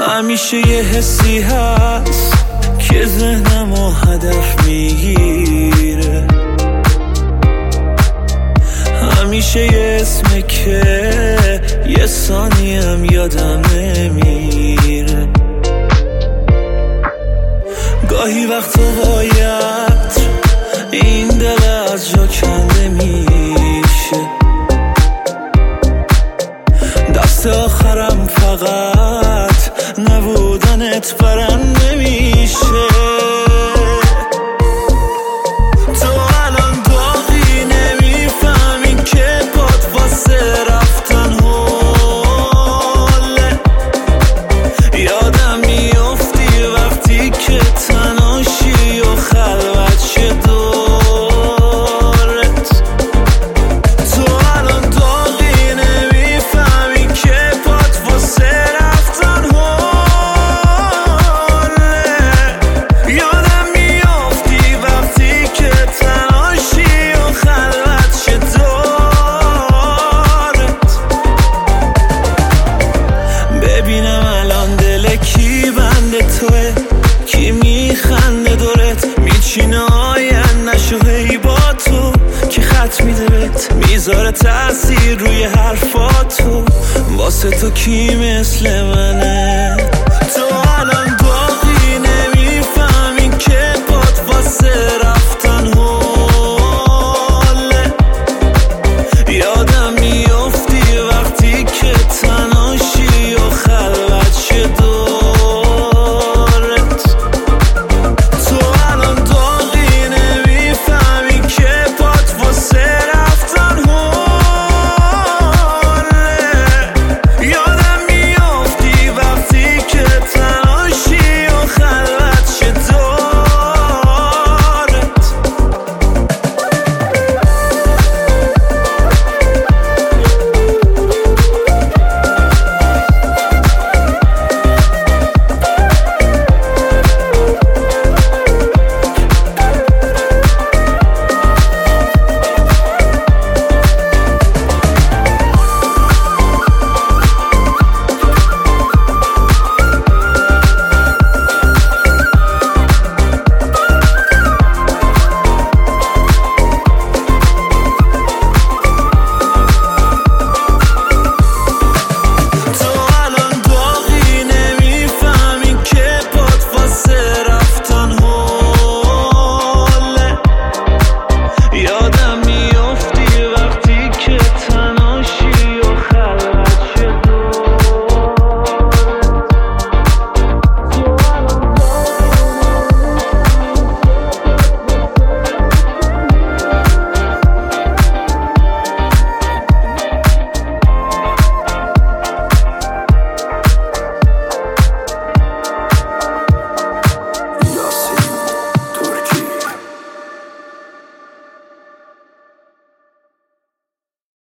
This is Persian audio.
همیشه یه حسی هست که ذهنمو هدف میگیره، همیشه یه اسمه که یه ثانیم یادم نمیره. گاهی وقتا باید این دل از جا کنده میشه، دست آخرم فقط نبودنت برنده میشه. تو الان داغی نمیفهمی که باد واسه رفتن حاله، یادم میافتی وقتی که تنهاشی و خلوت شه دورت. تو الان داغی نمیفهمی که باد واسه رفتن حاله، یادم میافتی وقتی که تنهاشی و خلوت شه دورت. ببینم الان دل کی بنده توه، کی میخنده دورت، میچینه آینده‌شو هی با تو، کی خط میده بهت میذاره تأثیر روی حرفاتو، واسه تو کی مثل منه. تو الان داغی نمیفهمی که باد واسه